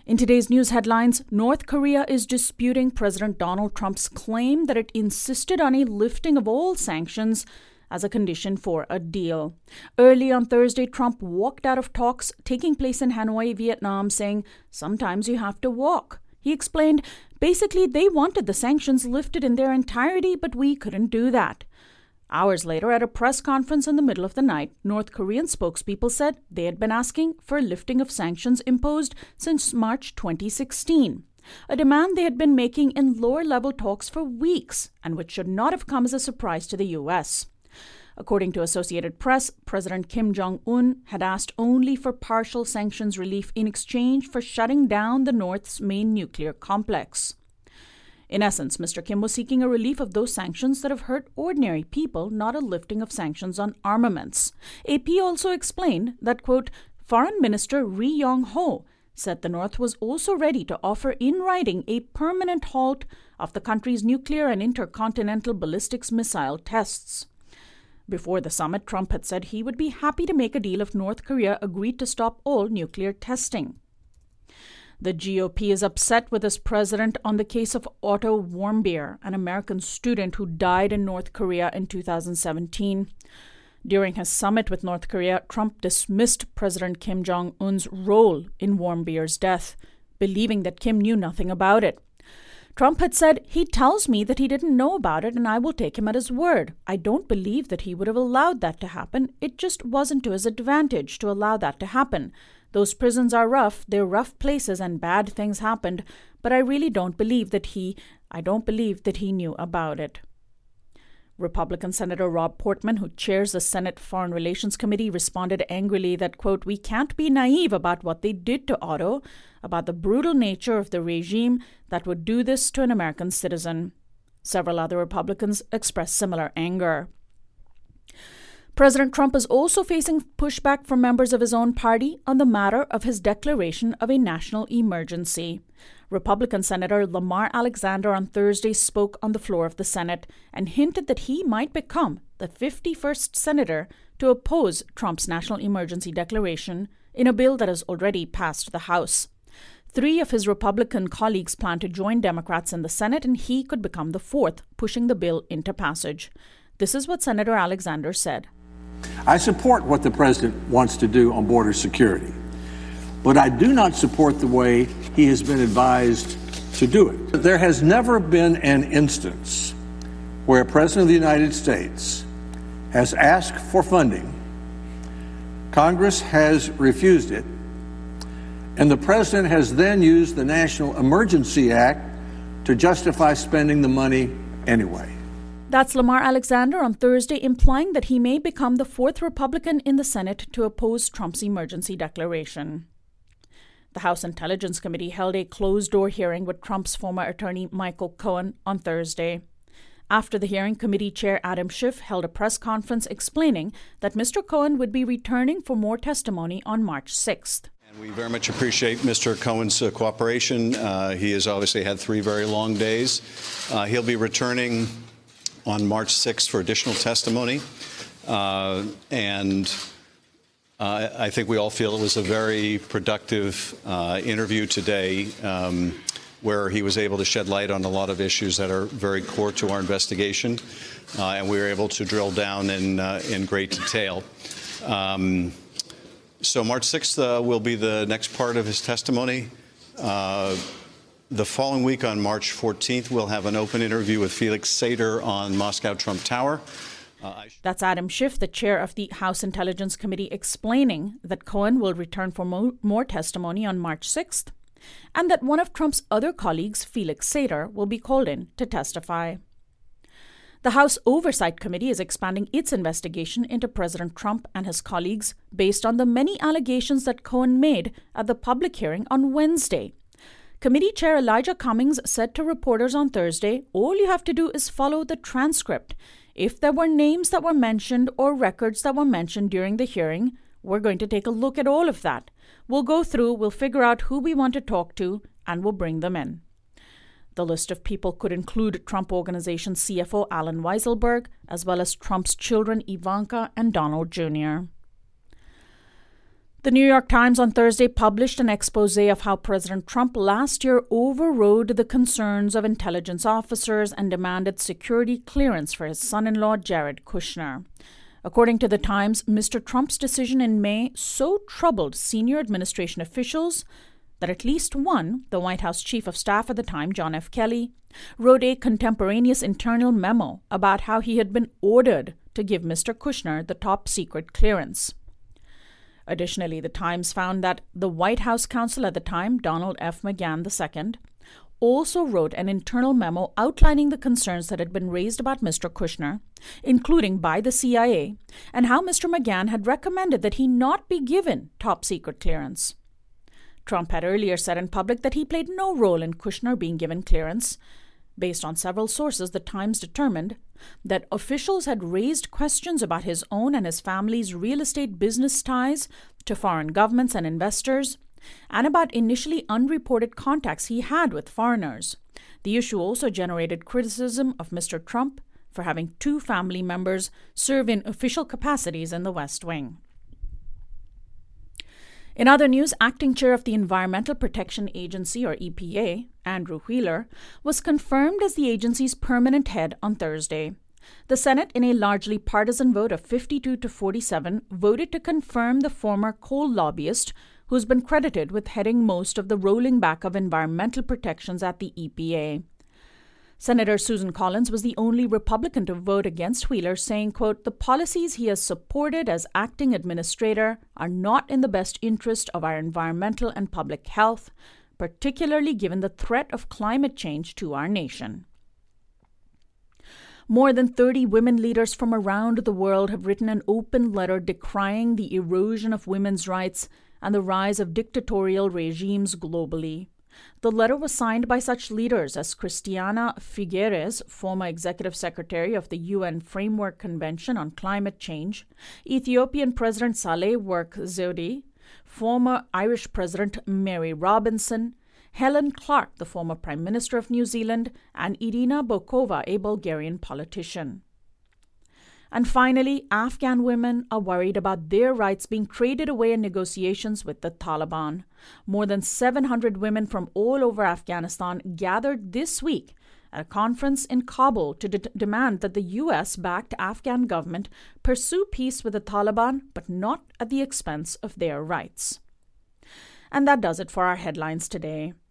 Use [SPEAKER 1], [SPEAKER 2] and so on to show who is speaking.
[SPEAKER 1] In today's news headlines, North Korea is disputing President Donald Trump's claim that it insisted on a lifting of all sanctions as a condition for a deal. Early on Thursday, Trump walked out of talks taking place in Hanoi, Vietnam, saying, "Sometimes you have to walk." He explained, basically, they wanted the sanctions lifted in their entirety, but we couldn't do that. Hours later, at a press conference in the middle of the night, North Korean spokespeople said they had been asking for a lifting of sanctions imposed since March 2016, a demand they had been making in lower-level talks for weeks and which should not have come as a surprise to the U.S. According to Associated Press, President Kim Jong-un had asked only for partial sanctions relief in exchange for shutting down the North's main nuclear complex. In essence, Mr. Kim was seeking a relief of those sanctions that have hurt ordinary people, not a lifting of sanctions on armaments. AP also explained that, quote, Foreign Minister Ri Yong-ho said the North was also ready to offer in writing a permanent halt of the country's nuclear and intercontinental ballistics missile tests. Before the summit, Trump had said he would be happy to make a deal if North Korea agreed to stop all nuclear testing. The GOP is upset with its president on the case of Otto Warmbier, an American student who died in North Korea in 2017. During his summit with North Korea, Trump dismissed President Kim Jong-un's role in Warmbier's death, believing that Kim knew nothing about it. Trump had said, "He tells me that he didn't know about it and I will take him at his word. I don't believe that he would have allowed that to happen. It just wasn't to his advantage to allow that to happen. Those prisons are rough, they're rough places and bad things happened, but I really don't believe that he knew about it." Republican Senator Rob Portman, who chairs the Senate Foreign Relations Committee, responded angrily that, quote, "We can't be naive about what they did to Otto, about the brutal nature of the regime that would do this to an American citizen." Several other Republicans expressed similar anger. President Trump is also facing pushback from members of his own party on the matter of his declaration of a national emergency. Republican Senator Lamar Alexander on Thursday spoke on the floor of the Senate and hinted that he might become the 51st senator to oppose Trump's national emergency declaration in a bill that has already passed the House. 3 of his Republican colleagues plan to join Democrats in the Senate, and he could become the 4th, pushing the bill into passage. This is what Senator Alexander said.
[SPEAKER 2] I support what the president wants to do on border security, but I do not support the way he has been advised to do it. There has never been an instance where a president of the United States has asked for funding, Congress has refused it, and the president has then used the National Emergency Act to justify spending the money anyway.
[SPEAKER 1] That's Lamar Alexander on Thursday, implying that he may become the 4th Republican in the Senate to oppose Trump's emergency declaration. The House Intelligence Committee held a closed-door hearing with Trump's former attorney Michael Cohen on Thursday. After the hearing, committee chair Adam Schiff held a press conference explaining that Mr. Cohen would be returning for more testimony on March 6th.
[SPEAKER 3] And we very much appreciate Mr. Cohen's cooperation. He has obviously had 3 very long days. He'll be returning on March 6th for additional testimony. I think we all feel it was a very productive interview today where he was able to shed light on a lot of issues that are very core to our investigation. And we were able to drill down in great detail. So March 6th will be the next part of his testimony. The following week, on March 14th, we'll have an open interview with Felix Sater on Moscow Trump Tower.
[SPEAKER 1] That's Adam Schiff, the chair of the House Intelligence Committee, explaining that Cohen will return for more testimony on March 6th, and that one of Trump's other colleagues, Felix Sater, will be called in to testify. The House Oversight Committee is expanding its investigation into President Trump and his colleagues based on the many allegations that Cohen made at the public hearing on Wednesday. Committee Chair Elijah Cummings said to reporters on Thursday, "All you have to do is follow the transcript. If there were names that were mentioned or records that were mentioned during the hearing, we're going to take a look at all of that. We'll go through, we'll figure out who we want to talk to, and we'll bring them in." The list of people could include Trump Organization CFO Allen Weisselberg, as well as Trump's children Ivanka and Donald Jr. The New York Times on Thursday published an expose of how President Trump last year overrode the concerns of intelligence officers and demanded security clearance for his son-in-law, Jared Kushner. According to the Times, Mr. Trump's decision in May so troubled senior administration officials that at least one, the White House chief of staff at the time, John F. Kelly, wrote a contemporaneous internal memo about how he had been ordered to give Mr. Kushner the top-secret clearance. Additionally, the Times found that the White House counsel at the time, Donald F. McGahn II, also wrote an internal memo outlining the concerns that had been raised about Mr. Kushner, including by the CIA, and how Mr. McGahn had recommended that he not be given top-secret clearance. Trump had earlier said in public that he played no role in Kushner being given clearance. Based on several sources, the Times determined that officials had raised questions about his own and his family's real estate business ties to foreign governments and investors, and about initially unreported contacts he had with foreigners. The issue also generated criticism of Mr. Trump for having two family members serve in official capacities in the West Wing. In other news, acting chair of the Environmental Protection Agency, or EPA, Andrew Wheeler, was confirmed as the agency's permanent head on Thursday. The Senate, in a largely partisan vote of 52 to 47, voted to confirm the former coal lobbyist, who's been credited with heading most of the rolling back of environmental protections at the EPA. Senator Susan Collins was the only Republican to vote against Wheeler, saying, quote, "The policies he has supported as acting administrator are not in the best interest of our environmental and public health, particularly given the threat of climate change to our nation." More than 30 women leaders from around the world have written an open letter decrying the erosion of women's rights and the rise of dictatorial regimes globally. The letter was signed by such leaders as Christiana Figueres, former executive secretary of the UN Framework Convention on Climate Change, Ethiopian President Saleh Work Zewde, former Irish President Mary Robinson, Helen Clark, the former Prime Minister of New Zealand, and Irina Bokova, a Bulgarian politician. And finally, Afghan women are worried about their rights being traded away in negotiations with the Taliban. More than 700 women from all over Afghanistan gathered this week at a conference in Kabul to demand that the U.S.-backed Afghan government pursue peace with the Taliban, but not at the expense of their rights. And that does it for our headlines today.